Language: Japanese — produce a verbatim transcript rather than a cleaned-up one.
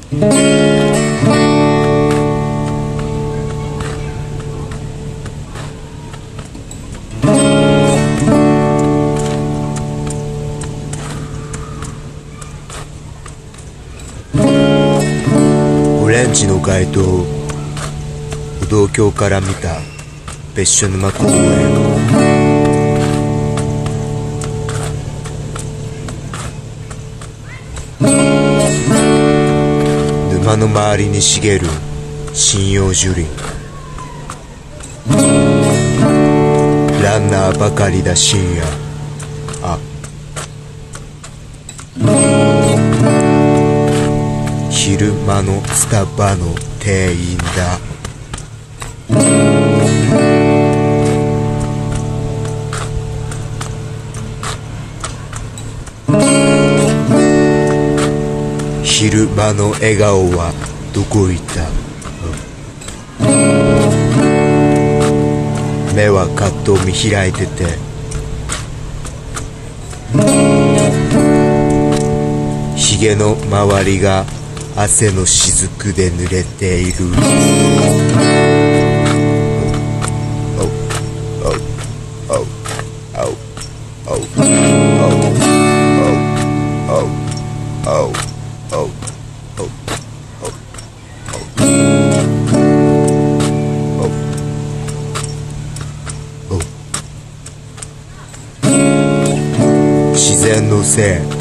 オレンジの街灯、歩道橋から見た別所沼公園。沼の周りに茂る針葉樹林。ランナーばかりだ深夜。あ、昼間のスタバの店員だ。昼間の笑顔はどこ行った？目はカッと見開いてて、ひげの周りが汗の雫で濡れている。自然のせい。